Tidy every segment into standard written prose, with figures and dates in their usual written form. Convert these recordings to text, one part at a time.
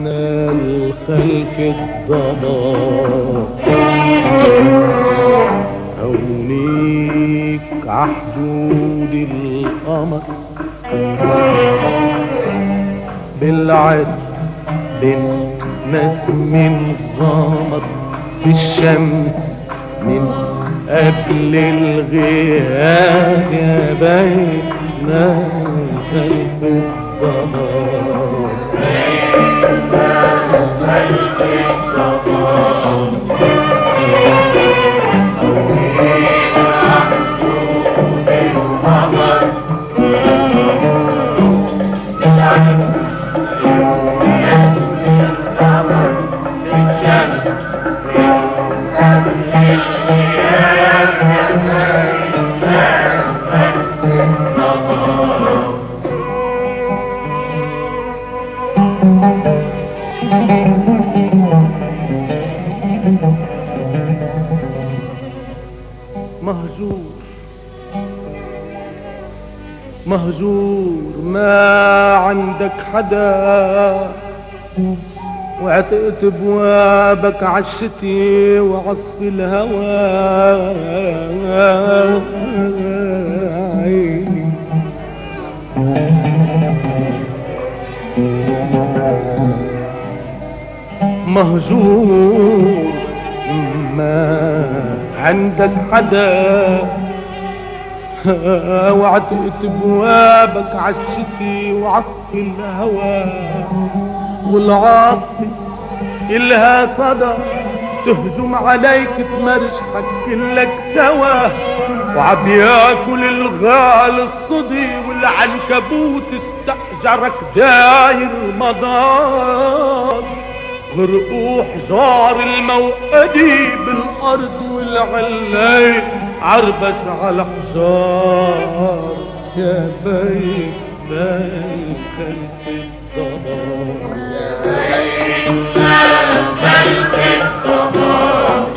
احنا الخلق الضباب هونيك عحدود القمر بالعطر بالنسم غمر بالشمس من قبل الغياب يا بيتنا خلف الضباب خلف الضباب مهجور ما عندك حدا وعتقت بوابك عالشتي وعصف الهوى مهجور ما عندك حدا وعتقت بوابك عالشتي وعصف الهوى والعاصفة إلها صدى تهجم عليك تمرشحك كلك سوا وعم ياكل الغال الصدي والعنكبوت استأجرك داير مدار غرقوا حجار الموقدي بالأرض والعلاي عربش على حجار يا بيت مال خلف الضباب يا بيت مال خلف الضباب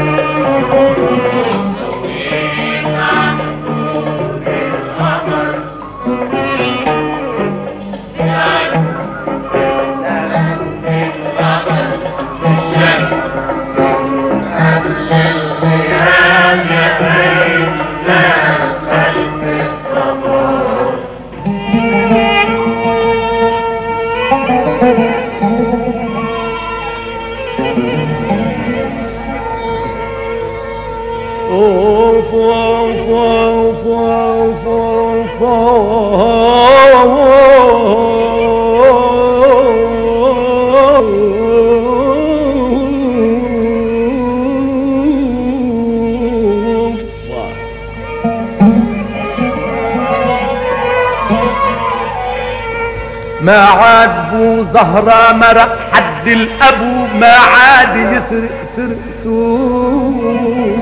ما عاد بو زهرة مرق حد الأبو ما عاد يسرق سرقته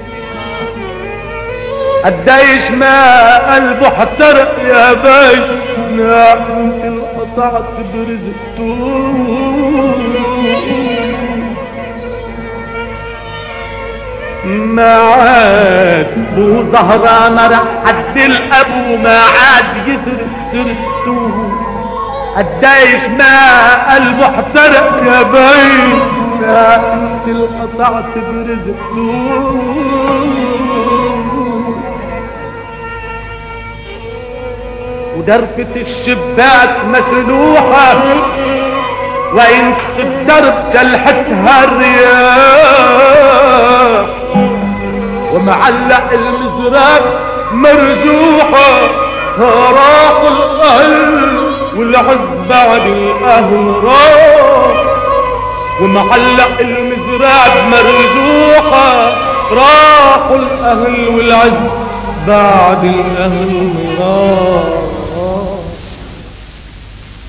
قديش ما قلبه احترق يا بي انت انقطعت برزقته ما عاد بو زهرة مرق حد الأبو ما عاد يسرق سرقته قديش ما قلبه احترق يا بي انت انقطعت برزقته ودرفة الشباك مسلوحة وانت الدرب شلحتها الرياح ومعلق المزراب مرجوحة راحوا الأهل والعز بعد الأهل راح ومعلق المزراب مرجوحة راحوا الأهل والعز بعد الأهل راح